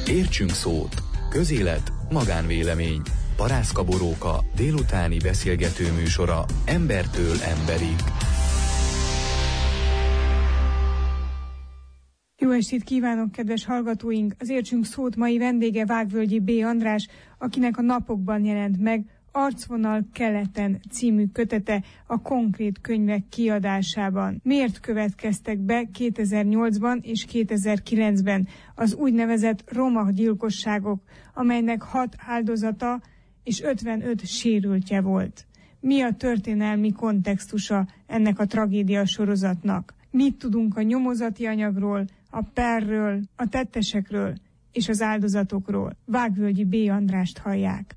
Értsünk szót. Közélet, magánvélemény. Parászka Boróka délutáni beszélgető műsora embertől emberig. Jó estét kívánok, kedves hallgatóink! Az Értsünk szót mai vendége Vágvölgyi B. András, akinek a napokban jelent meg Arcvonal keleten című kötete a Konkrét könyvek kiadásában. Miért következtek be 2008-ban és 2009-ben az úgynevezett roma gyilkosságok, amelynek 6 áldozata és 55 sérültje volt? Mi a történelmi kontextusa ennek a tragédia sorozatnak? Mit tudunk a nyomozati anyagról, a perről, a tettesekről és az áldozatokról? Vágvölgyi B. Andrást hallják.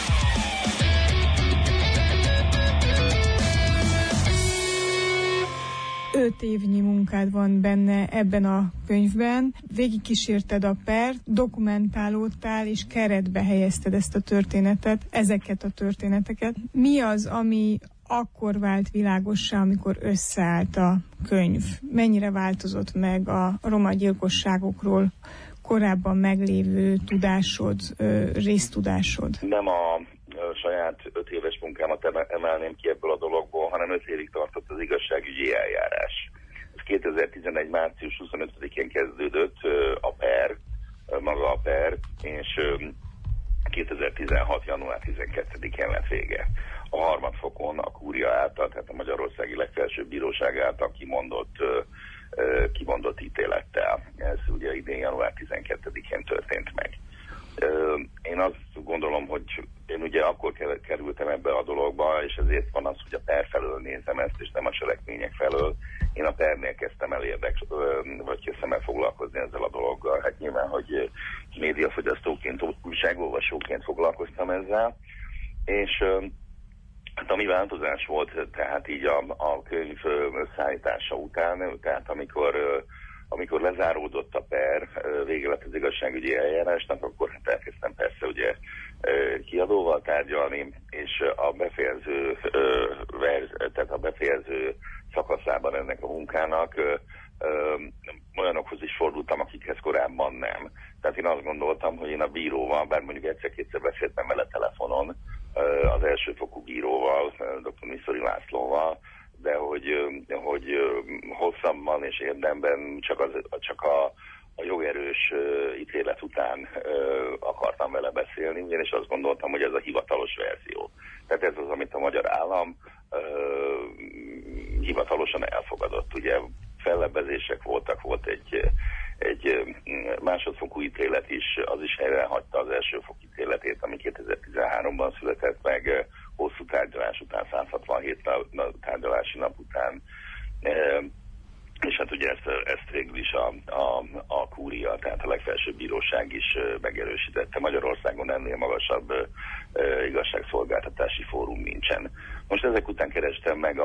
Öt évnyi munkád van benne ebben a könyvben. Végigkísérted a pert, dokumentálódtál és keretbe helyezted ezt a történetet, ezeket a történeteket. Mi az, ami akkor vált világossá, amikor összeállt a könyv? Mennyire változott meg a roma gyilkosságokról korábban meglévő tudásod, résztudásod? Nem a saját 5 éves munkámat emelném ki ebből a dologból, hanem 5 évig tartott az igazságügyi eljárás. Ez 2011. március 25-én kezdődött a per, maga a per, és 2016. január 12-én lett vége. A harmadfokon a kúria által, tehát a Magyarországi Legfelsőbb Bíróság által kimondott ítélettel. Ez ugye idén január 12-én történt meg. Én azt gondolom, hogy én ugye akkor kerültem ebbe a dologba, és ezért van az, hogy a per felől nézem ezt, és nem a cselekmények felől. Én a pernél kezdtem kezdtem el foglalkozni ezzel a dologgal. Hát nyilván, hogy médiafogyasztóként, újságolvasóként foglalkoztam ezzel, és hát ami változás volt, tehát így a könyv szállítása után, tehát amikor lezáródott a per, vége lett az igazságügyi eljárásnak, akkor hát elkezdtem persze ugye kiadóval tárgyalni, és a befejező szakaszában ennek a munkának olyanokhoz is fordultam, akikhez korábban nem. Tehát én azt gondoltam, hogy én a bíróval, bár mondjuk egyszer-kétszer beszéltem vele telefonon, az elsőfokú bíróval, dr. Miszori Lászlóval, de hogy hosszabban és érdemben csak a jogerős ítélet után akartam vele beszélni, ugyanis azt gondoltam, hogy ez a hivatalos verzió. Tehát ez az, amit a magyar állam hivatalosan elfogadott. Ugye fellebbezések voltak, volt egy másodfokú ítélet is, az is helyrehagyta az elsőfokú ítéletét, ami 2013-ban született meg, hosszú tárgyalás után, 167 tárgyalási nap után, és hát ugye ezt végül is a kúria, tehát a legfelsőbb bíróság is megerősítette. Magyarországon ennél magasabb igazságszolgáltatási fórum nincsen. Most ezek után kerestem meg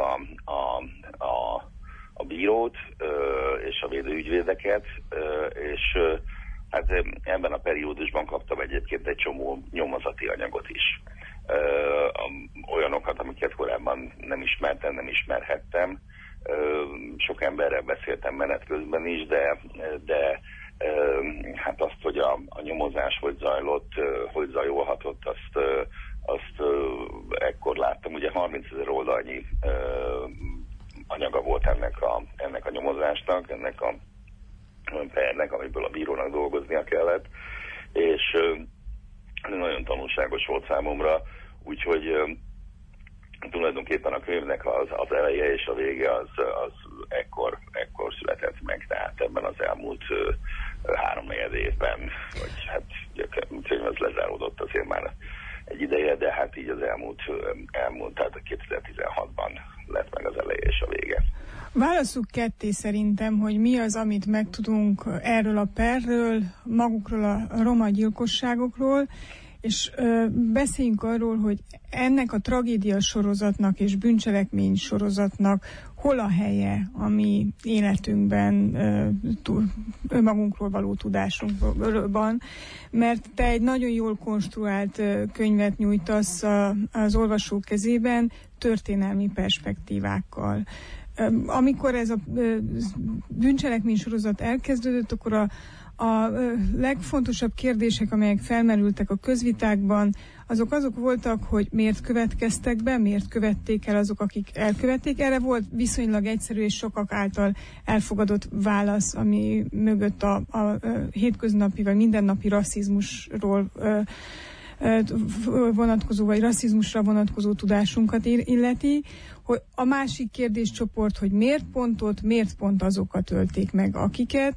a bírót és a védőügyvédeket, és hát ebben a periódusban kaptam egyébként egy csomó nyomozati anyagot is. Olyanokat, amiket korábban nem ismertem, nem ismerhettem. Sok emberrel beszéltem menet közben is, de hát azt, hogy a nyomozás hogy zajlott, hogy zajolhatott, azt ekkor láttam. Ugye 30 000 oldalnyi anyaga volt ennek a nyomozásnak, ennek a pernek, amiből a bírónak dolgoznia kellett, és nagyon tanulságos volt számomra, úgyhogy tulajdonképpen a könyvnek az eleje és a vége az ekkor született meg, tehát ebben az elmúlt 3-4 évben, vagy hát a könyv az lezáródott azért már egy ideje, de hát így az elmúlt tehát 2016-ban lett meg az eleje és a vége. Válasszuk ketté szerintem, hogy mi az, amit megtudunk erről a perről, magukról a roma gyilkosságokról, és beszéljünk arról, hogy ennek a tragédia sorozatnak és bűncselekmény sorozatnak hol a helye a mi életünkben, magunkról való tudásunkban, mert te egy nagyon jól konstruált könyvet nyújtasz az olvasók kezében történelmi perspektívákkal. amikor ez a bűncselekménysorozat elkezdődött, akkor a legfontosabb kérdések, amelyek felmerültek a közvitákban, azok voltak, hogy miért következtek be, miért követték el azok, akik elkövették. Erre volt viszonylag egyszerű és sokak által elfogadott válasz, ami mögött a hétköznapi vagy mindennapi rasszizmusról vonatkozó, vagy rasszizmusra vonatkozó tudásunkat illeti, hogy a másik kérdéscsoport, hogy miért pont azokat ölték meg, akiket,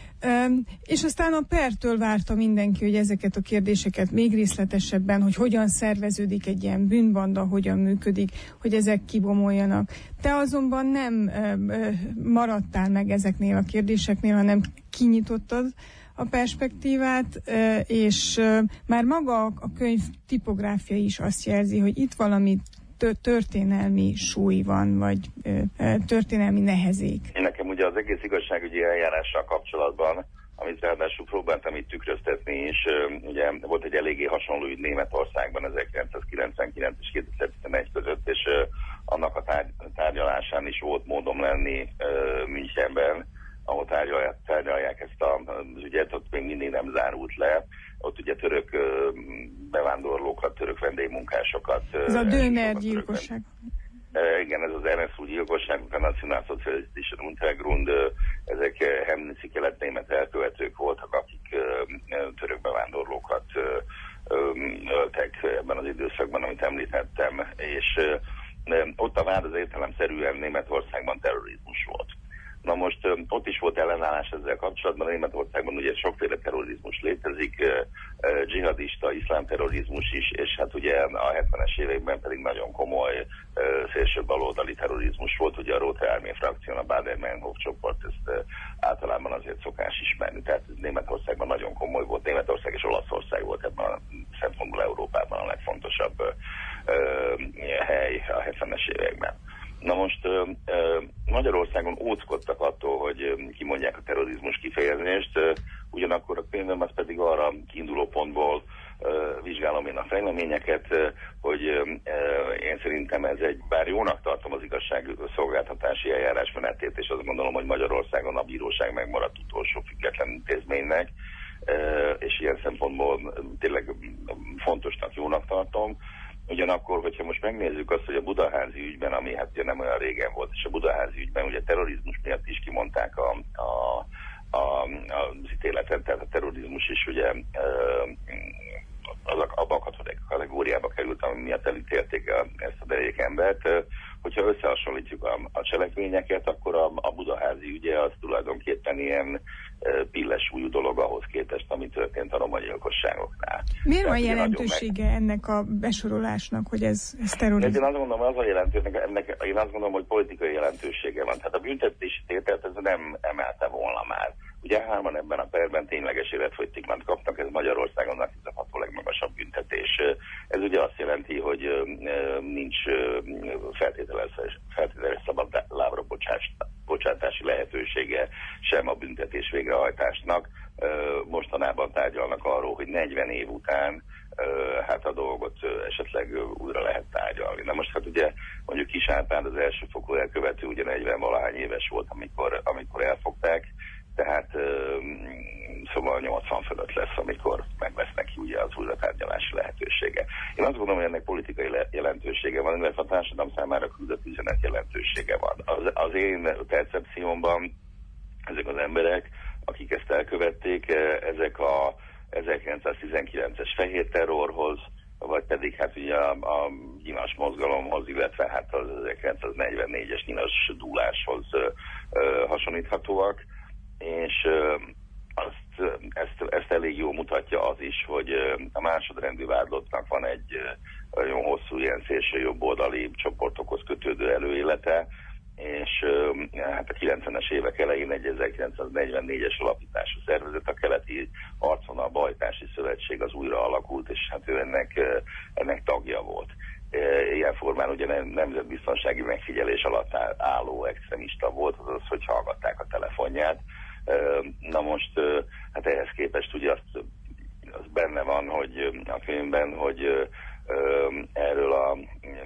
és aztán a pertől várta mindenki, hogy ezeket a kérdéseket még részletesebben, hogy hogyan szerveződik egy ilyen bűnbanda, hogyan működik, hogy ezek kibomoljanak. Te azonban nem maradtál meg ezeknél a kérdéseknél, hanem kinyitottad a perspektívát, és már maga a könyv tipográfia is azt jelzi, hogy itt valami történelmi súly van, vagy történelmi nehezék. Nekem ugye az egész igazságügyi eljárással kapcsolatban, amit ráadásul próbáltam itt tükröztetni is, ugye volt egy eléggé hasonló ügy Németországban 1999 és 2011 között, és annak a tárgyalásán is volt módom lenni Münchenben, ahol tárgyalják ezt az ügyet, ott még mindig nem zárult le. Ott ugye török bevándorlókat, török vendégmunkásokat. Ez a Dömer gyilkosság. Igen, ez az NSU gyilkosság, a Nationalsozialistische Untergrund, ezek hemnici kelet-német elkövetők voltak, akik török bevándorlókat öltek ebben az időszakban, amit említettem, és ott a vád az értelemszerűen Németországban terrorizmus volt. Na most ott is volt ellenállás ezzel kapcsolatban, Németországban ugye sokféle terrorizmus létezik, dzsihadista, iszlámterrorizmus is, és hát ugye a 70-es években pedig nagyon komoly szélső baloldali terrorizmus volt, ugye a Rote Armee frakció, a Baader-Meinhof csoport, ezt általában azért szokás ismerni, tehát Németországban nagyon komoly volt, Németország és Olaszország volt ebben a szempontból Európában a legfontosabb hely a 70-es években. Na most Magyarországon óckodtak attól, hogy kimondják a terrorizmus kifejezést, ugyanakkor a könyvem az pedig arra kiinduló pontból vizsgálom én a fejleményeket, hogy én szerintem ez bár jónak tartom az igazságszolgáltatási eljárásmenetét, és azt gondolom, hogy Magyarországon a bíróság megmaradt utolsó független intézménynek, és ilyen szempontból tényleg fontosnak, jónak tartom. Ugyanakkor, hogyha most megnézzük azt, hogy a budaházi ügyben, ami hát ugye nem olyan régen volt, és a budaházi ügyben ugye terrorizmus miatt is kimondták az ítéletet, tehát a terrorizmus is ugye abban a kategóriába került, ami miatt elítélték ezt a derék embert. Hogyha összehasonlítjuk a cselekményeket, akkor a budaházi ügye az tulajdonképpen ilyen pillesúlyú dolog ahhoz képest, ami történt a roma gyilkosságoknál. Miért van jelentősége ennek a besorolásnak, hogy ez terrorizmus? Én azt gondolom, az a én azt gondolom, hogy politikai jelentősége van. Tehát a büntetési tételt ez nem emelte volna már. Ugye 3 ebben a perben tényleges életfogytiglant kapnak, ez Magyarországon a 16. legmagasabb büntetés. Ez ugye azt jelenti, hogy nincs feltételes szabad lábra bocsátási lehetősége sem a büntetés végrehajtásnak. Mostanában tárgyalnak arról, hogy 40 év után hát a dolgot esetleg újra lehet tárgyalni. Na most hát ugye mondjuk Kis Árpád az elsőfokú elkövető ugye 40-valahány éves volt, amikor elfogták, tehát szóval 80 fölött lesz, amikor meg lesz neki ugye az újratárgyalási lehetősége. Én azt gondolom, hogy ennek politikai jelentősége van, illetve a társadalom számára küldött üzenet jelentősége van. Az én percepciómban ezek az emberek, akik ezt elkövették, ezek a 1919-es fehér terrorhoz, vagy pedig hát ugye a nyilas mozgalomhoz, illetve hát az 1944-es nyilas dúláshoz hasonlíthatóak, és ezt elég jól mutatja az is, hogy a másodrendű vádlottnak van egy nagyon hosszú ilyen szélső jobboldali csoportokhoz kötődő előélete, és hát a 90-es évek elején egy 1944-es alapítású szervezet, a Keleti Harcvonal Bajtási Szövetség az újra alakult, és hát ő ennek tagja volt. Ilyen formán ugye nemzetbiztonsági megfigyelés alatt álló extremista volt, azaz, hogy hallgatták a telefonját. Na most, hát ehhez képest ugye az benne van, hogy a könyvben, hogy erről a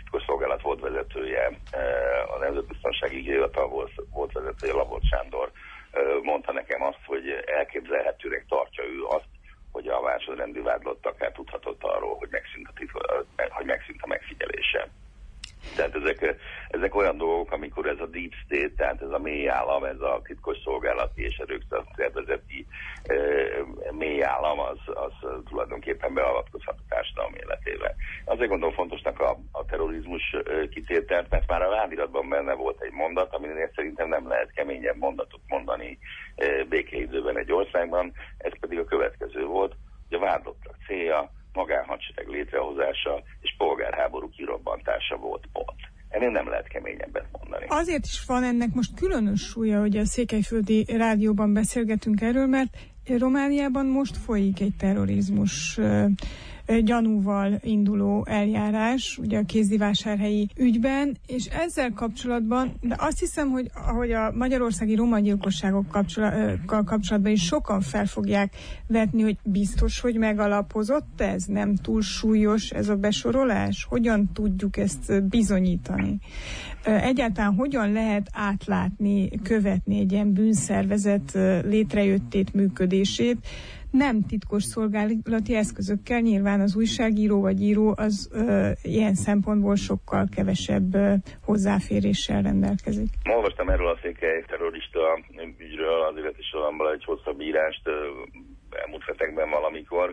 titkosszolgálat volt vezetője, a Nemzetbiztonsági Hivatal volt vezetője, Labot Sándor mondta nekem azt, hogy elképzelhetőnek tartja ő azt, hogy a másodrendű vádlott akár tudhatott arról, hogy megszűnt a megfigyelése. Tehát ezek olyan dolgok, amikor ez a deep state, tehát ez a mély állam, ez a titkosszolgálati és erőszervezeti mély állam, az tulajdonképpen beavatkozhat a társadalom életébe. Azért gondolom fontosnak a terrorizmus kitételt, mert már a vádiratban benne volt egy mondat, aminél szerintem nem lehet keményebb mondatot mondani békeidőben egy országban, ez pedig a következő volt, hogy a vádlottak célja magánhadsereg létrehozása és polgárháború kirobbantása volt pont. Ennél nem lehet keményebbet mondani. Azért is van ennek most különös súlya, hogy a Székelyföldi Rádióban beszélgetünk erről, mert Romániában most folyik egy terrorizmus gyanúval induló eljárás, ugye a kézdivásárhelyi ügyben, és ezzel kapcsolatban, de azt hiszem, hogy a magyarországi romagyilkosságokkal kapcsolatban is sokan fel fogják vetni, hogy biztos, hogy megalapozott ez, nem túl súlyos ez a besorolás? Hogyan tudjuk ezt bizonyítani? Egyáltalán hogyan lehet átlátni, követni egy ilyen bűnszervezet létrejöttét, működését, nem titkos szolgálati eszközökkel, nyilván az újságíró vagy író az ilyen szempontból sokkal kevesebb hozzáféréssel rendelkezik. Olvastam erről a székely terrorista ügyről az Életi Soromban egy hosszabb írást elmúlt hetekben valamikor.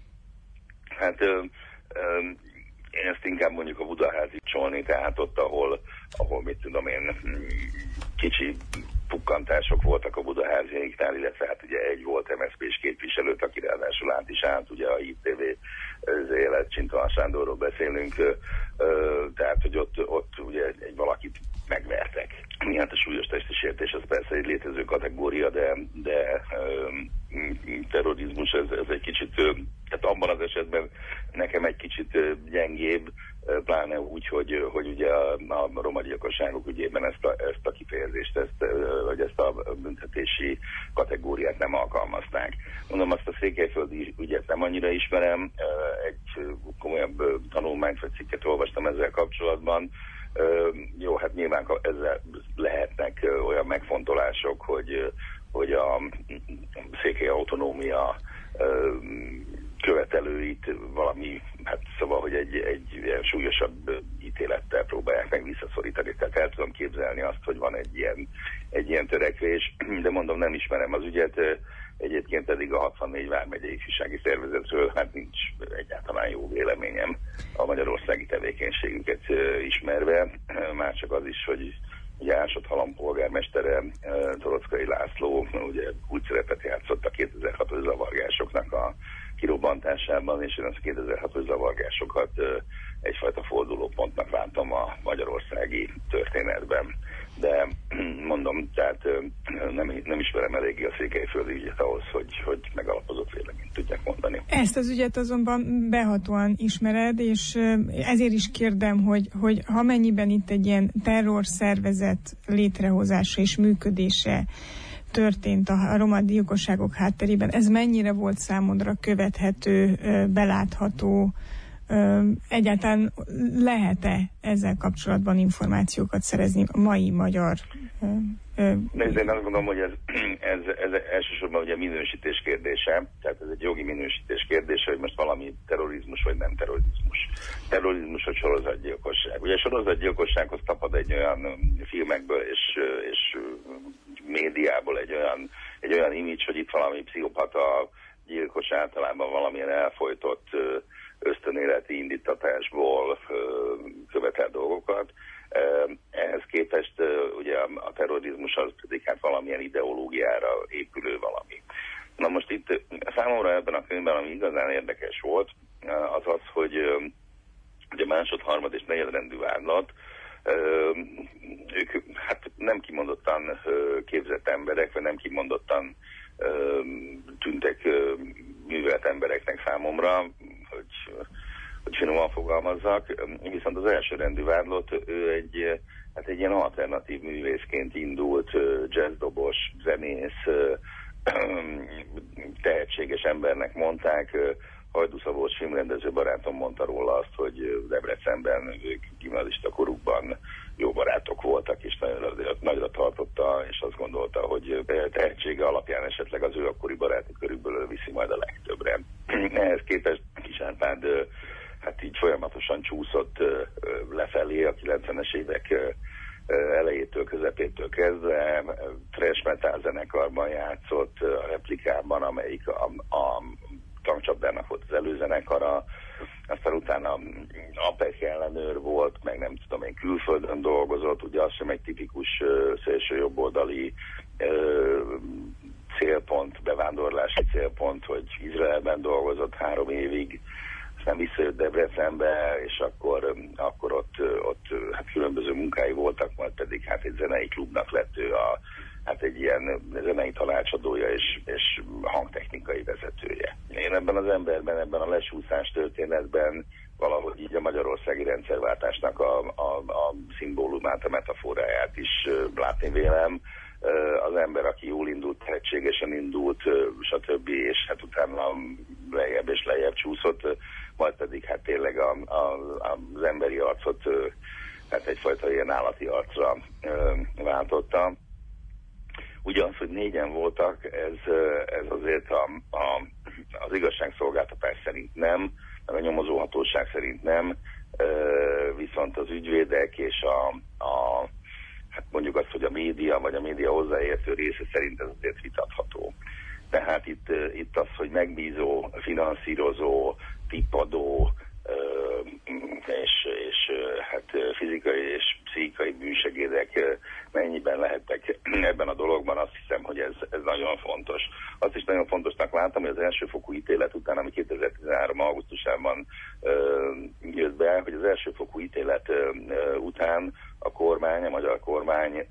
Hát én ezt inkább mondjuk a Budaházi csolni, tehát ott, ahol mit tudom én, kicsi pukkantások voltak a budaháziéknál, illetve hát ugye egy volt MSZP-s képviselőt, aki ráadásul át is állt, ugye a Hír TV élet Csintalan Sándorról beszélünk, tehát hogy ott ugye egy valakit megvertek. Hát a súlyos testi sértés az persze egy létező kategória, de terrorizmus ez egy kicsit, hát abban az esetben nekem egy kicsit gyengébb, pláne úgy, hogy ugye a romagyilkosságok ügyében ezt a kifejezést, vagy ezt a büntetési kategóriát nem alkalmazták. Mondom, azt a székelyföldi ügyet nem annyira ismerem, egy komolyabb tanulmányt vagy cikket olvastam ezzel kapcsolatban. Jó, hát nyilván ezzel lehetnek olyan megfontolások, hogy a székely autonómia követelőit valami, hát szóval, hogy egy ilyen súlyosabb ítélettel próbálják meg visszaszorítani. Tehát el tudom képzelni azt, hogy van egy ilyen törekvés, de mondom, nem ismerem az ügyet, egyébként pedig a 64 vármegyei ifjúsági szervezetről hát nincs egyáltalán jó véleményem a magyarországi tevékenységüket ismerve, már csak az is, hogy ugye Ásott-Halom polgármestere, Torockai László ugye úgy szerepet játszott a 2006-os zavargásoknak a kirobbantásában, és én az 2006-os zavargásokat egyfajta fordulópontnak látom a magyarországi történetben. De mondom, tehát nem ismerem eléggé a székelyföldi ügyet ahhoz, hogy megalapozott véleményt tudják mondani. Ezt az ügyet azonban behatóan ismered, és ezért is kérdem, hogy ha mennyiben itt egy ilyen terrorszervezet létrehozása és működése történt a roma gyilkosságok hátterében, ez mennyire volt számodra követhető, belátható, egyáltalán lehet-e ezzel kapcsolatban információkat szerezni a mai magyar? Nézd, én azt gondolom, hogy ez elsősorban ugye minősítés kérdése, tehát ez egy jogi minősítés kérdése, hogy most valami terrorizmus vagy nem terrorizmus. Terrorizmus vagy sorozatgyilkosság. Ugye a sorozatgyilkossághoz tapad egy olyan filmekből és médiából egy olyan image, hogy itt valami pszichopata gyilkos általában valamilyen elfojtott ösztönéleti indítatásból követel dolgokat. Ehhez képest ugye a terrorizmus az pedig hát valamilyen ideológiára épülő valami. Na most itt számomra ebben a könyvben, ami igazán érdekes volt, az az, hogy ugye másod, harmad és negyedrendű vádlat, ők hát nem kimondottan képzett emberek, vagy nem kimondottan tűntek művelt embereknek számomra, hogy finoman fogalmazzak, viszont az elsőrendű vádlott, ő egy ilyen alternatív művészként indult, jazzdobos, zenész, tehetséges embernek mondták, Hajdú Szabolcs filmrendező barátom mondta róla azt, hogy Debrecenben ők gimnazista korukban jó barátok voltak, és nagyra tartotta, és azt gondolta, hogy tehetsége alapján esetleg az ő akkori baráti körükből viszi majd a legtöbbre. Ehhez képest Kis Árpád hát így folyamatosan csúszott lefelé a 90-es évek elejétől, közepétől kezdve, thrash metal zenekarban játszott, a Replikában, amelyik a tankcsapdának volt az előzenekara, aztán utána APEC ellenőr volt, meg nem tudom én, külföldön dolgozott, ugye az sem egy tipikus szélső jobboldali célpont, bevándorlási célpont, hogy Izraelben dolgozott 3 évig, aztán visszajött Debrecenbe, és akkor ott hát különböző munkái voltak, majd pedig hát egy zenei klubnak lett ő egy ilyen zenei tanácsadója és hangtechnikai vezetője. Én ebben az emberben, ebben a lesúszás történetben valahogy így a magyarországi rendszerváltásnak a szimbólumát, a metaforáját is látni vélem. Az ember, aki jól indult, tehetségesen indult, stb. És hát utána lejjebb és lejjebb csúszott, majd pedig hát tényleg az emberi arcot hát egyfajta ilyen állati arcra váltotta. Ugyanaz, hogy 4-en voltak, ez azért az igazságszolgáltatás szerint nem, meg a nyomozóhatóság szerint nem, viszont az ügyvédek és hát mondjuk azt, hogy a média, vagy a média hozzáértő része szerint ez azért vitatható. Tehát itt az, hogy megbízó, finanszírozó, tippadó, és hát fizikai és pszichikai bűnsegédek mennyiben lehettek ebben a dologban, azt hiszem, hogy ez nagyon fontos. Azt is nagyon fontosnak láttam, hogy az elsőfokú ítélet után, ami 2013. augusztusában jött be, hogy az elsőfokú ítélet után a magyar kormány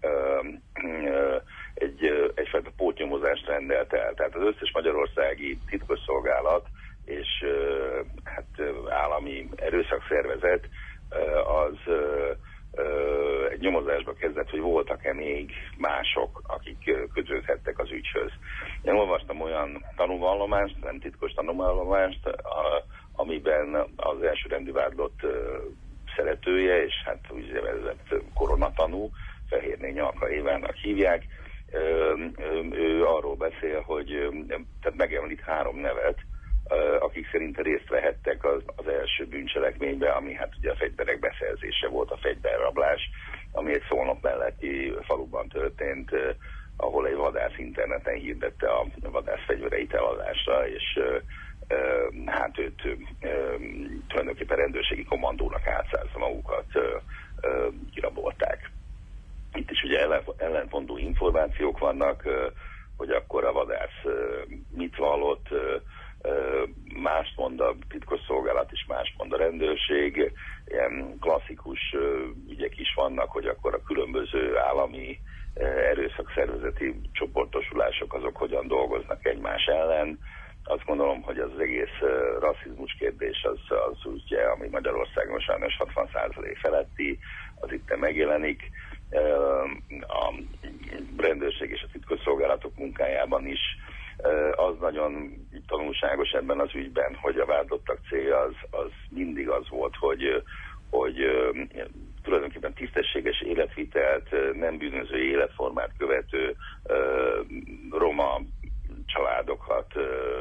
egyfajta pótnyomozást rendelt el. Tehát az összes magyarországi titkosszolgálat és hát állami erőszakszervezet az egy nyomozásba kezdett, hogy voltak-e még mások, akik kötődhettek az ügyhöz. Én olvastam olyan tanúvallomást, nem titkos tanúvallomást, amiben az elsőrendű vádlott szeretője, és hát úgynevezett koronatanú, Fehérné Nyalka Évának hívják, ő arról beszél, hogy tehát megemlít 3 nevet, akik szerint részt vehettek az első bűncselekménybe, ami hát ugye a fegyverek beszerzése volt, a fegyverrablás, ami egy Szolnok melletti faluban történt, ahol egy vadász interneten hirdette a vadász fegyvereit eladásra, és hát őt tulajdonképpen rendőrségi kommandónak átszázva magukat kirabolták. Itt is ugye ellentmondó információk vannak, hogy akkor a vadász mit vallott, mást mond a titkosszolgálat és mást mond a rendőrség. Ilyen klasszikus ügyek is vannak, hogy akkor a különböző állami erőszakszervezeti csoportosulások azok hogyan dolgoznak egymás ellen. Azt gondolom, hogy az egész rasszizmus kérdés az ugye, ami Magyarországon sajnos 60% feletti, az itt megjelenik. A rendőrség és a titkosszolgálatok munkájában is az nagyon tanulságos ebben az ügyben, hogy a vádlottak célja az mindig az volt, hogy tulajdonképpen tisztességes életvitelt, nem bűnöző életformát követő roma családokat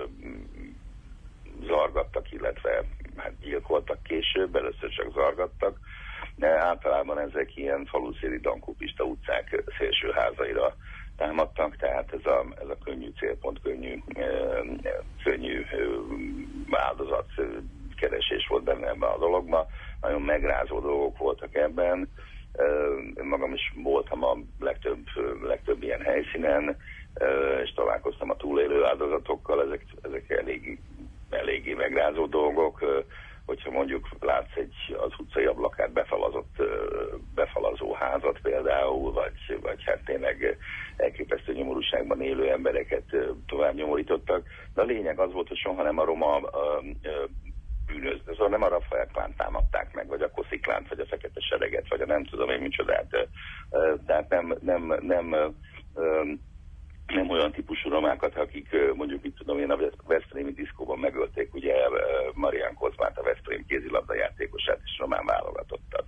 zargattak, illetve hát gyilkoltak később, először csak zargattak, de általában ezek ilyen faluszéli dankópista utcák szélső házaira támadtak, tehát ez a könnyű célpont, könnyű áldozatkeresés volt benne ebben a dologban. Nagyon megrázó dolgok voltak ebben. Magam is voltam a legtöbb ilyen helyszínen, és találkoztam a túlélő áldozatokkal, ezek eléggé megrázó dolgok. Hogyha mondjuk látsz az utcai ablakát befalazó házat például, vagy hát tényleg elképesztő nyomorúságban élő embereket tovább nyomorítottak. De a lényeg az volt, hogy soha nem a roma bűnöző, szóval nem a Rafael Klánt támadták meg, vagy a Kosziklánt, vagy a Fekete Sereget, vagy a nem tudom én micsodát. Tehát nem nem olyan típusú romákat, akik mondjuk, mit tudom én, a veszprémi diszkóban megölték ugye Marián Kozmát, a Veszprém kézilabda játékosát és román válogatottat.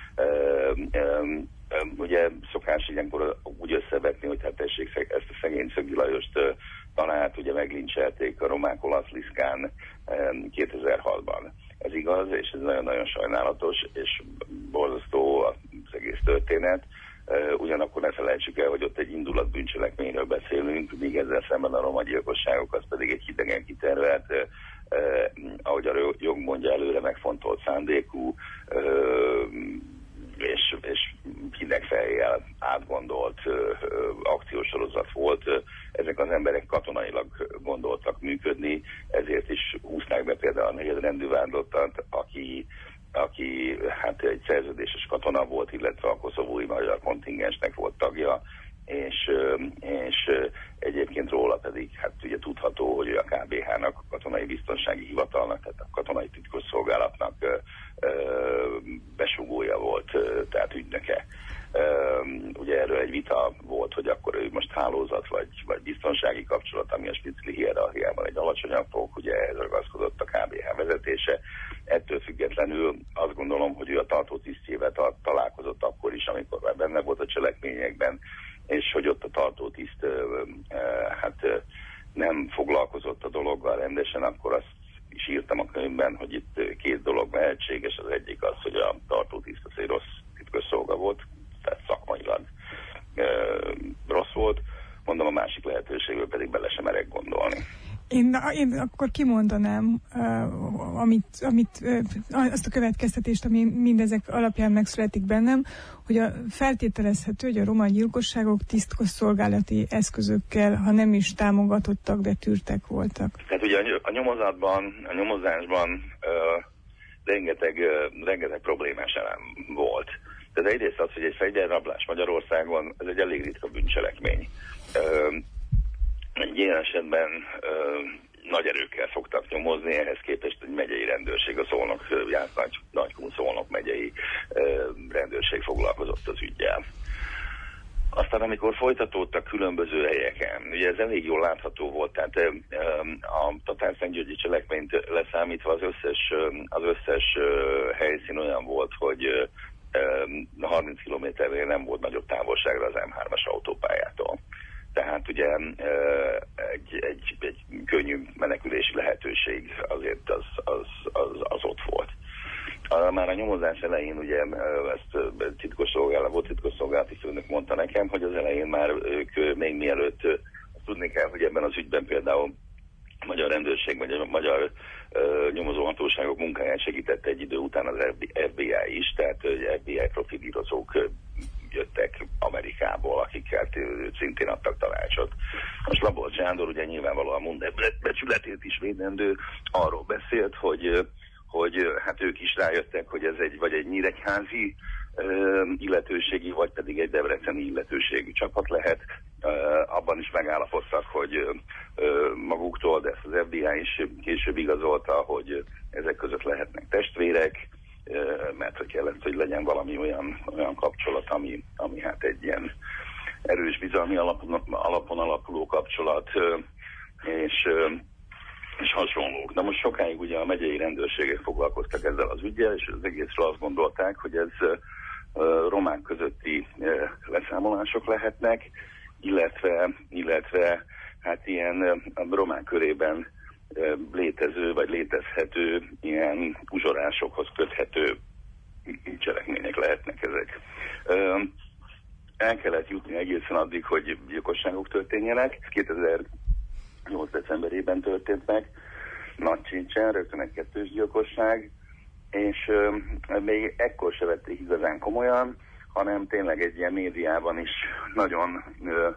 Ugye szokás ilyenkor úgy összevetni, hogy hát tessék, ezt a szegény Szögi Lajost tanárt ugye meglincselték a romák olasz Liszkán 2006-ban. Ez igaz, és ez nagyon-nagyon sajnálatos, és borzasztó az egész történet. Ugyanakkor ne felejtsük el, hogy ott egy indulatbűncselekményről beszélünk, míg ezzel szemben a roma gyilkosságok, az pedig egy hidegen kitervelt, ahogy a jog mondja, előre megfontolt szándékú, és hideg fejjel átgondolt akciósorozat volt. Ezek az emberek katonailag gondoltak működni, ezért is húzták be például a negyedrendű vádlottat, aki hát egy szerződéses katona volt, illetve a koszovói magyar kontingensnek volt tagja, és egyébként róla pedig hát ugye tudható, hogy a KBH-nak, a katonai biztonsági hivatalnak, tehát a katonai titkosszolgálatnak besugója volt, tehát ügynöke. Ugye erről egy vita volt, hogy akkor ő most hálózat vagy biztonsági kapcsolat, ami a Spitzli hierarchiában egy alacsonyabb fok, ugye ehhez ragaszkodott a KBH vezetése. Ettől függetlenül azt gondolom, hogy ő a tartó tisztjével találkozott akkor is, amikor már benne volt a cselekményekben, és hogy ott a tartó tiszt nem foglalkozott a dologgal rendesen, akkor azt is írtam a könyvben, hogy itt két dolog lehetséges. Az egyik az, hogy a tartó tiszt az egy rossz titkosszolga volt, tehát szakmailag rossz volt. Mondom, a másik lehetőségből pedig bele sem merek gondolni. Én akkor kimondanám azt a következtetést, ami mindezek alapján megszületik bennem, hogy feltételezhető, hogy a roma gyilkosságok tisztkosszolgálati eszközökkel, ha nem is támogatottak, de tűrtek voltak. Tehát ugye a nyomozásban rengeteg problémás elem volt. Tehát egyrészt az, hogy egy fegyverrablás Magyarországon, ez egy elég ritka bűncselekmény. Egy ilyen esetben nagy erőkkel szoktak nyomozni, ehhez képest egy megyei rendőrség, a Szolnok járt Nagykun Szolnok megyei rendőrség foglalkozott az üggyel. Aztán amikor folytatódtak különböző helyeken, ugye ez elég jól látható volt, tehát a tatárszentgyörgyi cselekményt leszámítva az összes helyszín olyan volt, hogy 30 kilométernél nem volt nagyobb távolságra az M3-as autópályától. Tehát ugye egy könnyű menekülési lehetőség azért az ott volt. Már a nyomozás elején ugye ezt titkosszolgálati főnök mondta nekem, hogy az elején már ők még mielőtt, tudni kell, hogy ebben az ügyben például a magyar rendőrség vagy a magyar nyomozóhatóságok munkáját segítette egy idő után az FBI is, tehát FBI profilírozók jöttek Amerikából, akikkel szintén adtak tanácsot. Most Labolcs Sándor ugye nyilvánvalóan mond becsületét is védendő, arról beszélt, hogy hát ők is rájöttek, hogy ez egy nyíregyházi illetőségi, vagy pedig egy debreceni illetőségű csapat lehet. Abban is megállapodtak, hogy maguktól, de ezt az FBI is később igazolta, hogy ezek között lehetnek testvérek, mert hogy kellett, hogy legyen valami olyan kapcsolat, ami hát egy ilyen erős bizalmi alapon alapuló kapcsolat, és hasonlók. Na most sokáig ugye a megyei rendőrségek foglalkoztak ezzel az üggyel, és az egészről azt gondolták, hogy ez romák közötti leszámolások lehetnek, illetve hát ilyen romák körében létező vagy létezhető ilyen uzsorásokhoz köthető cselekmények lehetnek ezek. El kellett jutni egészen addig, hogy gyilkosságok történjenek. 2008. decemberében történt meg Nagycsincsen, rögtön egy kettős gyilkosság, és még ekkor se vették igazán komolyan, hanem tényleg egy ilyen médiában is nagyon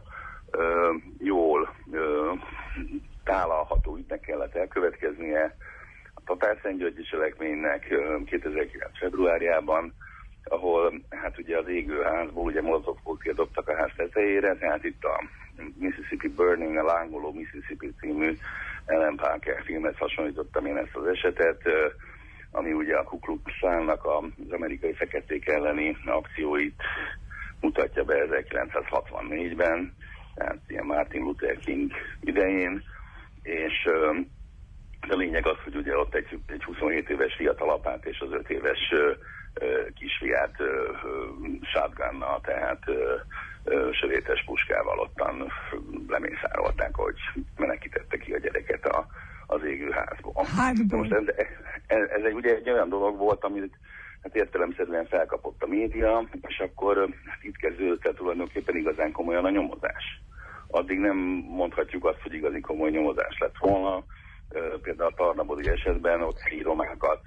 jól tálalható ügynek kellett elkövetkeznie a tatárszentgyörgyi cselekménynek 2009. februárjában, ahol hát ugye az égőházból ugye molotov koktélt dobtak a ház tetejére, tehát itt a Mississippi Burning, a lángoló Mississippi című Ellen Parker filmet hasonlítottam én ezt az esetet, ami ugye a Ku Klux Klannak az amerikai feketék elleni akcióit mutatja be 1964-ben, tehát ilyen Martin Luther King idején, és a lényeg az, hogy ugye ott egy 27 éves fiatalapát és az 5 éves kisfiát shotgunnal, tehát sörétes puskával ottan lemészárolták, hogy menekítette ki a gyereket az égő házból. Most ez ugye egy olyan dolog volt, amit hát értelemszerűen felkapott a média, és akkor itt kezdődött tulajdonképpen igazán komolyan a nyomozás. Addig nem mondhatjuk azt, hogy igazi komoly nyomozás lett volna. Például a Tarnabodi esetben ott helyi romákat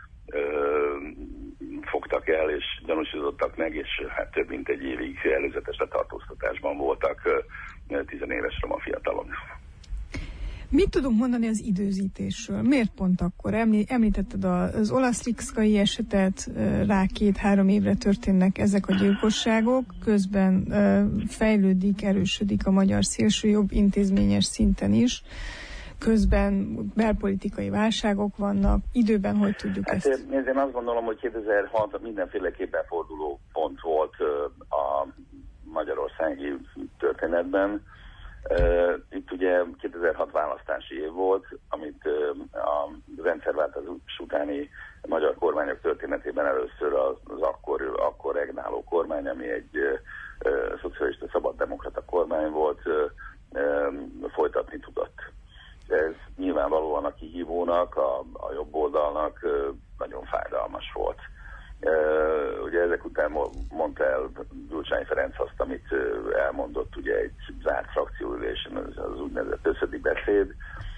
fogtak el, és gyanúsítottak meg, és hát több mint egy évig előzetes letartóztatásban voltak 10 éves roma fiatalok. Mit tudunk mondani az időzítésről? Miért pont akkor? Említetted az Olaszlikszkai esetet, rá 2-3 évre történnek ezek a gyilkosságok, közben fejlődik, erősödik a magyar szélsőjobb intézményes szinten is, közben belpolitikai válságok vannak, időben hogy tudjuk ezt? Én azt gondolom, hogy 2006 mindenféleképpen forduló pont volt a magyarországi történetben. Itt ugye 2006 választási év volt, amit a rendszerváltás utáni magyar kormányok történetében először az akkor regnáló kormány, ami egy szocialista szabaddemokrata kormány volt, folytatni tudott. Ez nyilvánvalóan a kihívónak, a jobb oldalnak nagyon fájdalmas volt. Ugye ezek után mondta el Gyurcsány Ferenc azt, amit elmondott ugye egy zárt frakcióülésen, az úgynevezett összödi beszéd,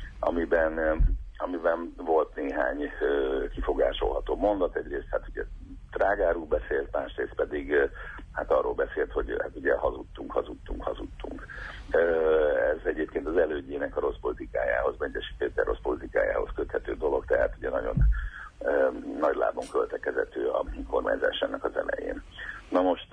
amiben volt néhány kifogásolható mondat. Egyrészt hát ugye drágáról beszélt, másrészt pedig hát arról beszélt, hogy hát ugye hazudtunk. Ez egyébként az elődjének a rossz politikájához, Bengyesi Péter rossz politikájához köthető dolog, tehát ugye nagyon nagy lábon költekezett ő a kormányzásának az elején. Na most,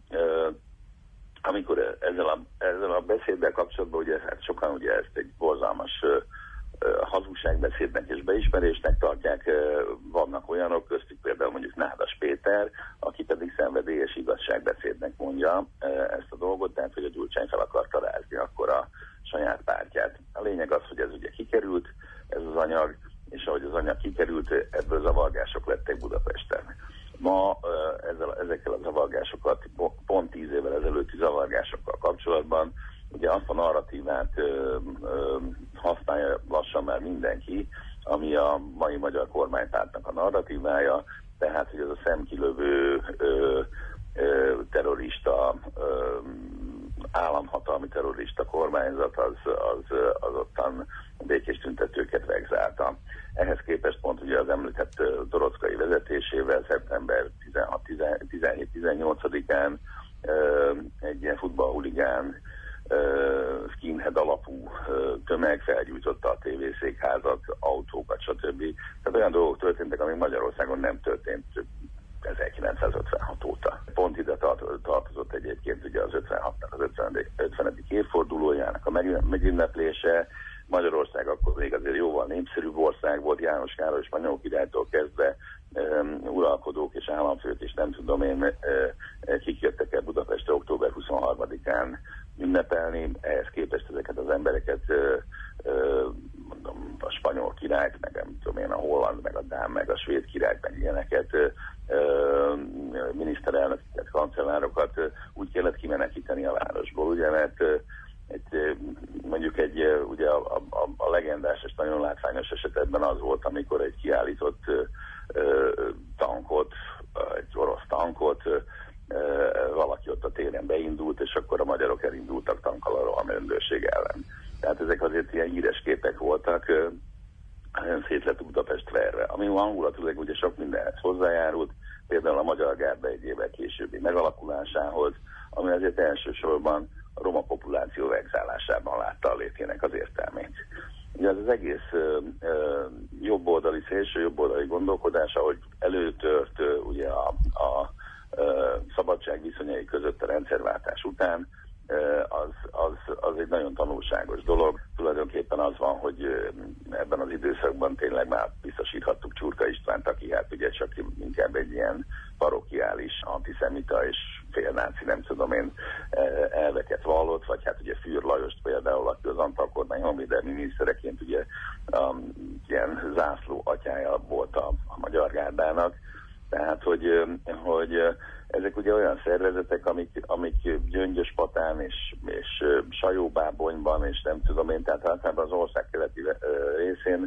amikor ezzel a beszéddel kapcsolatban, ugye hát sokan ugye ezt egy borzalmas hazugságbeszédnek és beismerésnek tartják, vannak olyanok, köztük például mondjuk Nádas Péter, aki pedig szenvedélyes igazságbeszédnek mondja ezt a dolgot, tehát hogy a Gyurcsány fel akarta rázni akkor a saját pártját. A lényeg az, hogy ez ugye kikerült, ez az anyag, és ahogy az anyag kikerült, ebből zavargások lettek Budapesten. Ma ezekkel a zavargásokat, pont 10 évvel ezelőtti zavargásokkal kapcsolatban, ugye azt a narratívát használja lassan már mindenki, ami a mai magyar kormánypártnak a narratívája, tehát hogy ez a szemkilövő terrorista, államhatalmi terrorista kormányzat az ottan békés tüntetőket vegzálta. Ehhez képest pont ugye az említett Dorockai vezetésével szeptember 17-18-án egy ilyen futballhuligán skinhead alapú tömeg felgyújtotta a tévészékházat, autókat, stb. Tehát olyan dolgok történtek, ami Magyarországon nem történt 1956 óta. Pont ide tartozott egyébként ugye az 56-nak az 50. évfordulójának a megünneplése. Magyarország akkor még azért jóval népszerűbb ország volt, János Károly és Spanyol királytól kezdve uralkodók és államfők, és nem tudom én, kik jöttek el Budapestre október 23-án ünnepelni. Ehhez képest ezeket az embereket, mondom, a spanyol királyt, meg nem tudom én, a holland, meg a dán, meg a svéd királyt, meg ilyeneket, miniszterelnöket, kancellárokat úgy kellett kimenekíteni a városból, ugye, mert ugye a legendás és nagyon látványos esetben az volt, amikor egy kiállított tankot, egy orosz tankot, valaki ott a téren beindult, és akkor a magyarok elindultak tankkal a rohan rendőrség ellen. Tehát ezek azért ilyen híres képek voltak, nagyon szét lett Budapest verve. Ami hangulatilag ugye sok mindenhez hozzájárult, például a Magyar Gárda egy évvel későbbi megalakulásához, ami azért elsősorban a roma populáció vegzálásában látta a létének az értelmét. Ugye az egész jobboldali, szélső jobboldali gondolkodás, ahogy előtört ugye a szabadság viszonyai között a rendszerváltás után, az egy nagyon tanulságos dolog. tulajdonképpen az van, hogy ebben az időszakban tényleg már biztosíthattuk Csurka Istvánt, aki hát ugye csak inkább egy ilyen parokiális antiszemita és félnáci, nem tudom én, elveket vallott, vagy hát ugye Fűr Lajost például, aki az Antal kormány honvédelmi minisztereként ugye ilyen zászló atyája volt a Magyar Gárdának. Tehát, hogy ezek ugye olyan szervezetek, amik Gyöngyöspatán és Sajóbábonyban, és nem tudom én, tehát általában az ország keleti részén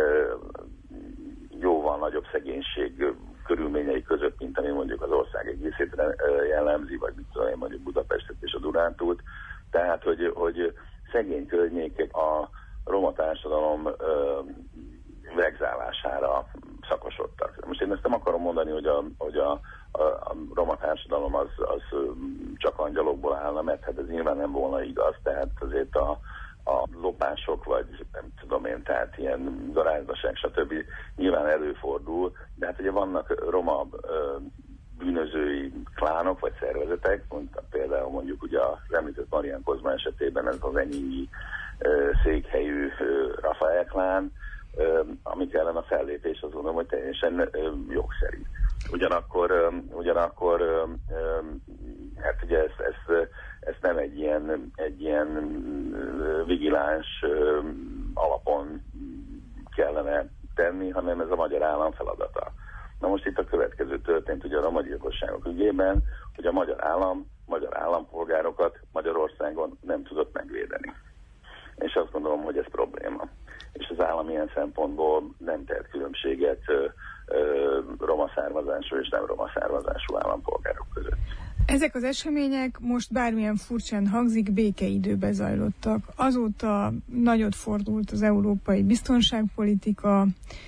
jóval nagyobb szegénység körülményei között, mint ami mondjuk az ország egészét jellemzi, vagy mit tudom én, mondjuk Budapestet és a Dunántúlt. Tehát, hogy szegény környékek a roma társadalom vegzálására szakosodtak. Most én ezt nem akarom mondani, hogy a roma társadalom az csak angyalokból állna, mert hát ez nyilván nem volna igaz, tehát azért a lopások, vagy nem tudom én, tehát ilyen garázdaság, stb. Nyilván előfordul, de hát ugye vannak roma bűnözői klánok, vagy szervezetek, például mondjuk ugye az említett Marián Kozma esetében ez az enyinyi székhelyű Rafael klán, amik ellen a fellépés azt gondolom, hogy teljesen jogszerű. Ugyanakkor hát ugye ezt nem egy ilyen vigiláns alapon kellene tenni, hanem ez a magyar állam feladata. Na most itt a következő történt ugye a romagyilkosságok ügyében, hogy a magyar állam, magyar állampolgárokat Magyarországon nem tudott megvédeni. És azt gondolom, hogy ez probléma. És az állam ilyen szempontból nem tett különbséget roma származású és nem roma származású állampolgárok között. Ezek az események most bármilyen furcsán hangzik, békeidőben zajlottak. Azóta nagyot fordult az európai biztonságpolitika,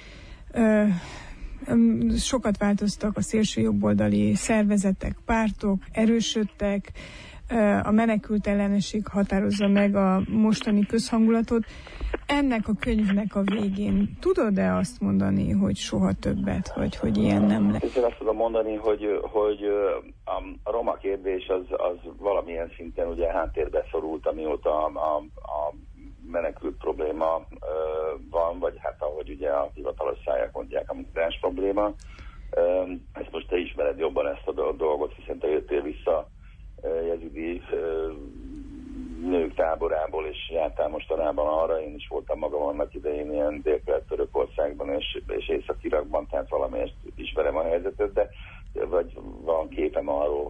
sokat változtak a szélsőjobboldali szervezetek, pártok, erősödtek, a menekült ellenesség határozza meg a mostani közhangulatot. Ennek a könyvnek a végén tudod-e azt mondani, hogy soha többet, vagy hogy ilyen nem lesz? Én azt tudom mondani, hogy a roma kérdés az valamilyen szinten ugye háttérbe szorult, amióta a menekült probléma van, vagy hát ahogy ugye a hivatalos száják mondják, a migráns probléma. Ezt most te ismered jobban ezt a dolgot, hiszen te jöttél vissza jezidi nők táborából, és jártál mostanában arra, én is voltam magam annak idején ilyen Dél-Kelet-Törökországban és Észak-Irakban, tehát valamelyest ismerem a helyzetet, de vagy van képem arról,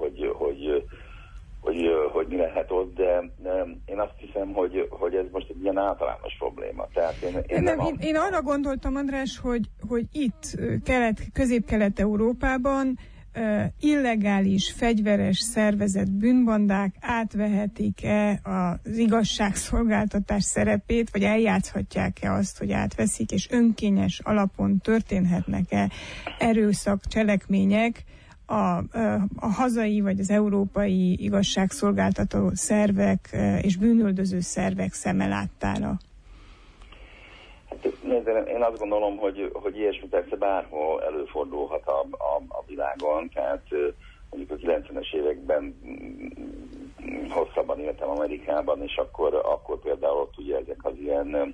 hogy mi lehet ott, de én azt hiszem, hogy ez most egy ilyen általános probléma. Tehát én arra gondoltam, András, hogy itt Közép-Kelet-Európában illegális, fegyveres szervezett bűnbandák átvehetik-e az igazságszolgáltatás szerepét, vagy eljátszhatják-e azt, hogy átveszik, és önkényes alapon történhetnek-e erőszak cselekmények a hazai vagy az európai igazságszolgáltató szervek és bűnüldöző szervek szeme láttára? Én azt gondolom, hogy ilyesmi persze bárhol előfordulhat a világon, tehát mondjuk a 90-es években hosszabban éltem Amerikában, és akkor például ott ugye ezek az ilyen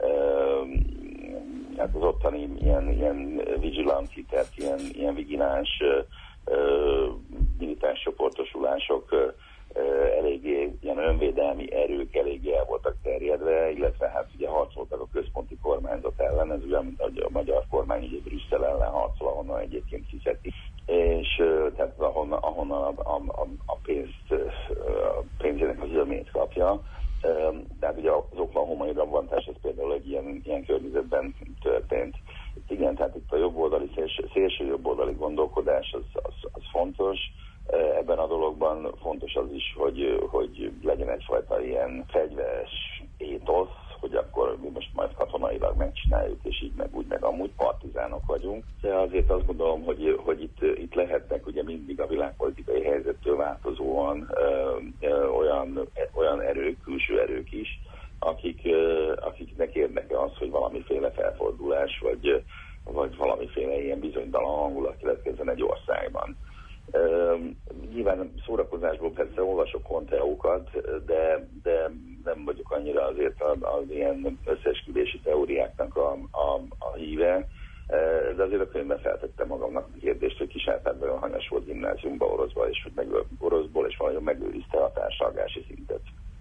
hát az ottani ilyen vigilanti, tehát ilyen vigiláns militáns csoportosulások eléggé ilyen önvédelmi erők eléggé el voltak terjedve, illetve hát ugye harcoltak a központi kormányzat ellen, ez olyan, mint a magyar kormány ugye Brüsszel ellen harcol, ahonnan egyébként fizeti. És tehát ahonnan a pénzének az zömét kapja. Tehát ugye az oklahomai rabbantás ez például egy ilyen környezetben történt. Igen, tehát itt a jobboldali, szélső jobboldali gondolkodás az fontos. Ebben a dologban fontos az is, hogy legyen egyfajta ilyen fegyveres étosz, hogy akkor mi most majd katonailag megcsináljuk, és így meg úgy, meg amúgy partizánok vagyunk. De azért azt gondolom, hogy itt lehetnek ugye mindig a világpolitikai helyzettől változóan olyan erők, külső erők is, akiknek érdeke az, hogy valamiféle felfordulás, vagy valamiféle ilyen bizonytalan hangulat keletkezzen egy országban. Nyilván szórakozásból persze olvasok konteókat, de nem vagyok annyira azért az ilyen összeesküvési teóriáknak a híve, de azért a könyvben feltettem magamnak a kérdést, hogy Kisárpádban hanyas volt gimnáziumba oroszba, és hogy oroszból, és valahogy megőrizte a társalgási szintet.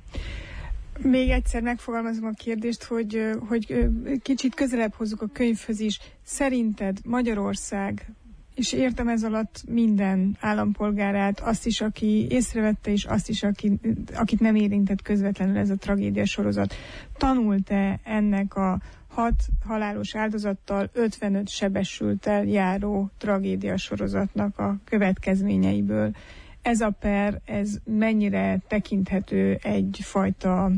Még egyszer megfogalmazom a kérdést, hogy kicsit közelebb hozzuk a könyvhöz is. Szerinted Magyarország, és értem ez alatt minden állampolgárát, azt is, aki észrevette, és azt is, akit nem érintett közvetlenül ez a tragédia sorozat, tanult-e ennek a 6 halálos áldozattal, 55 sebesülttel járó tragédia sorozatnak a következményeiből? Ez a per, ez mennyire tekinthető egyfajta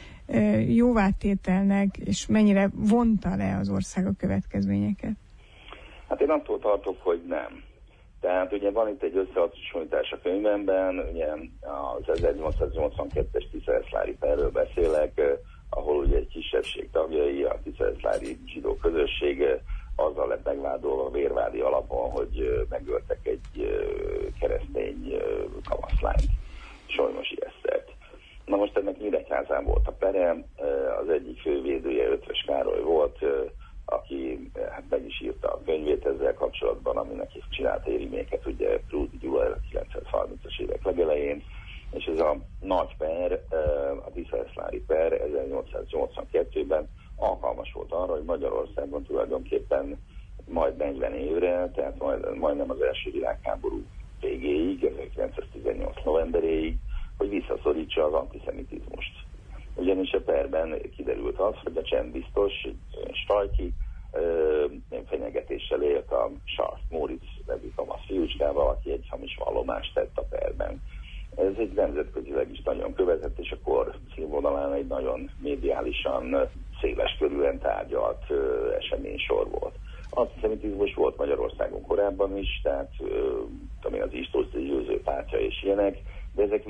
jóvátételnek, és mennyire vonta le az ország a következményeket? Hát én attól tartok, hogy nem. Tehát ugye van itt egy összehasonlítás a könyvemben, ugye az 1882-es Tiszaeszlári perről beszélek, ahol ugye egy kisebbség tagjai, a tiszaeszlári zsidó közösség azzal lett megvádolva vérvádi alapon, hogy megöltek egy keresztény kamaszlányt, Solymosi Esztert. Na most ennek Nyíregyházán volt a pere, az egyik fővédője Ötvös Károly volt, aki hát meg is írta a könyvét ezzel kapcsolatban, aminek csinált ériméket, ugye Krúdi Gyula a 1930-as évek legelején, és ez a nagy per, a Tiszaeszlári per 1882-ben alkalmas volt arra, hogy Magyarországon tulajdonképpen majd 40 évre, tehát majdnem az első világháború végéig, 1918 novemberéig, hogy visszaszorítsa az antiszemitizmust. Ugyanis a perben kiderült az, hogy a csendbiztos Stajki fenyegetéssel élt a Charles Moritz nevű kamasz fiúcskával, aki egy hamis vallomást tett a perben. Ez egy nemzetközileg is nagyon követett, és akkor színvonalán egy nagyon médiálisan, széles körülön tárgyalt eseménysor volt. Antiszemitizmus volt Magyarországon korábban is, tehát ami az Istózti győző pártja és ilyenek, de ezek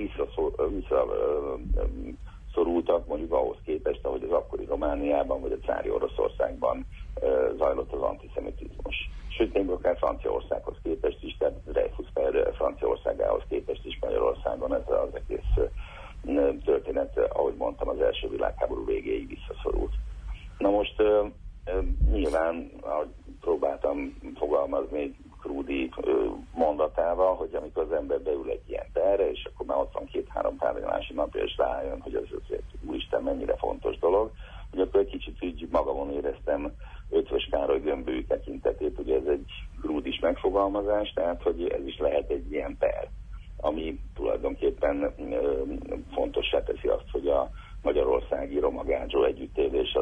visszaszorultak mondjuk ahhoz képest, ahogy az akkori Romániában vagy a cári Oroszországban zajlott az antiszemitizmus. Sőt, még akár Franciaországhoz képest is, tehát Dreyfus per Franciaországához képest is Magyarországon ez az egész történet, ahogy mondtam, az első világháború végéig visszaszorult. Na most nyilván, ahogy próbáltam fogalmazni Krúdi mondatával, hogy amikor az ember beül egy ilyen perre, és akkor már 62-3 tárgyalási napja, és rájön, hogy ez azért úristen mennyire fontos dolog, hogy akkor egy kicsit így magamon éreztem Ötvös Károly gömbölyű tekintetét, ugye ez egy Krúdis megfogalmazás, tehát hogy ez is lehet egy ilyen per, ami tulajdonképpen fontossá teszi azt, hogy a magyarországi roma-gázsó együttélés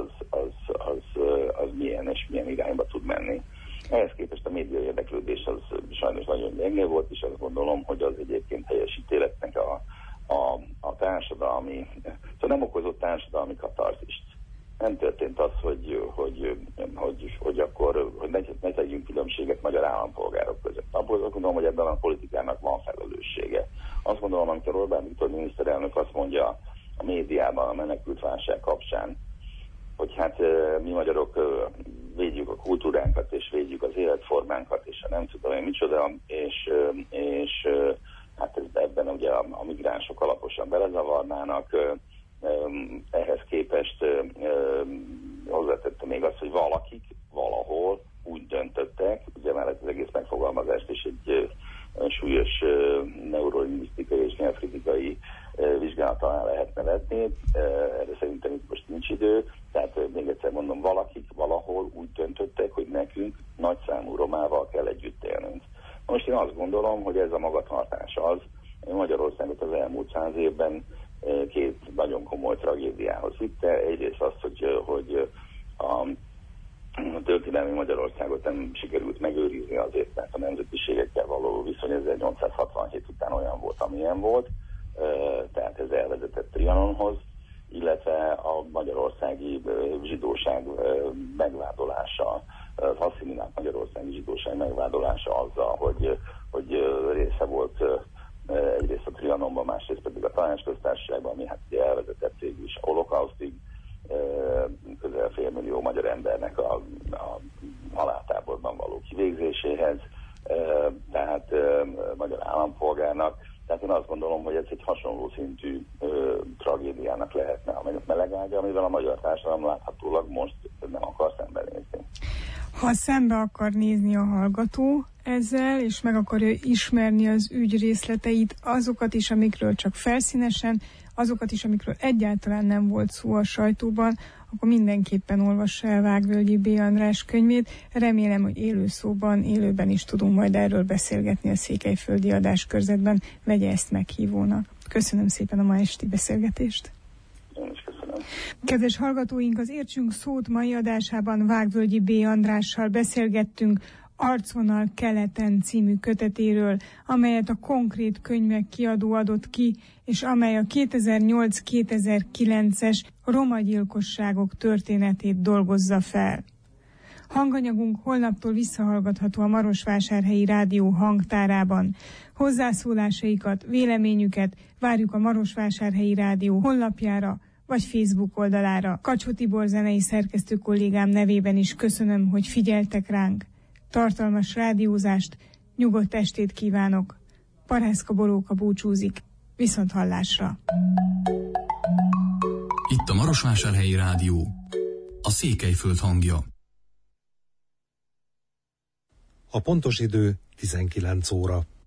az milyen és milyen irányba tud menni. Ehhez képest a média érdeklődés az sajnos nagyon gyenge volt, és azt gondolom, hogy az egyébként helyes ítéletnek a társadalmi, szóval nem okozott társadalmi katarzist. Nem történt az, hogy akkor ne tegyünk különbséget magyar állampolgárok között. Abból azt gondolom, hogy ebben a politikának van felelőssége. Azt gondolom, amikor Orbán Viktor miniszterelnök azt mondja a médiában a menekültválság kapcsán, hogy hát mi magyarok védjük a kultúránkat, és védjük az életformánkat, és nem tudom én micsoda, és hát ebben ugye a migránsok alaposan belezavarnának. Ehhez képest hozzátette még azt, hogy valakik valahol úgy döntöttek, ugye már az egész megfogalmazást is egy súlyos neurolingvisztikai és nyelvkritikai vizsgálat alá lehetne vetni. Erre szerintem itt most nincs idő. Tehát még egyszer mondom, valakik valahol úgy döntöttek, hogy nekünk nagyszámú romával kell együtt élnünk. Most én azt gondolom, hogy ez a magatartás az, Magyarországot az elmúlt 100 évben két nagyon komoly tragédiához vitte. Egyrészt az, hogy a történelmi Magyarországot nem sikerült megőrizni azért, mert a nemzetiségekkel való viszony 1867 után olyan volt, amilyen volt, tehát ez elvezetett Trianonhoz, illetve a magyarországi zsidóság megvádolása, az asszimilált magyarországi zsidóság megvádolása azzal, hogy része volt egyrészt a Trianonban, másrészt pedig a Tanácsköztársaságban, ami hát ugye elvezetett végül is a holokausztig, közel 500 000 magyar embernek a haláltáborban való kivégzéséhez, tehát magyar állampolgárnak. Tehát én azt gondolom, hogy ez egy hasonló szintű tragédiának lehetne a melegágya, amivel a magyar társadalom láthatólag most nem akar szembenézni. Ha szembe akar nézni a hallgató ezzel, és meg akarja ismerni az ügy részleteit, azokat is, amikről csak felszínesen, azokat is, amikről egyáltalán nem volt szó a sajtóban, akkor mindenképpen olvassa el Vágvölgyi B. András könyvét. Remélem, hogy élőben is tudunk majd erről beszélgetni a székelyföldi adáskörzetben. Vegye ezt meghívónak. Köszönöm szépen a ma esti beszélgetést. Én is köszönöm. Kedves hallgatóink, az Értsünk szót mai adásában Vágvölgyi B. Andrással beszélgettünk Arcvonal keleten című kötetéről, amelyet a Konkrét Könyvek kiadó adott ki, és amely a 2008-2009-es romagyilkosságok történetét dolgozza fel. Hanganyagunk holnaptól visszahallgatható a Marosvásárhelyi Rádió hangtárában. Hozzászólásaikat, véleményüket várjuk a Marosvásárhelyi Rádió honlapjára vagy Facebook oldalára. Kacsó Tibor zenei szerkesztő kollégám nevében is köszönöm, hogy figyeltek ránk. Tartalmas rádiózást, nyugodt estét kívánok. Parászka Boróka búcsúzik. Viszonthallásra. Itt a Marosvásárhelyi Rádió, a Székelyföld hangja. A pontos idő 19 óra.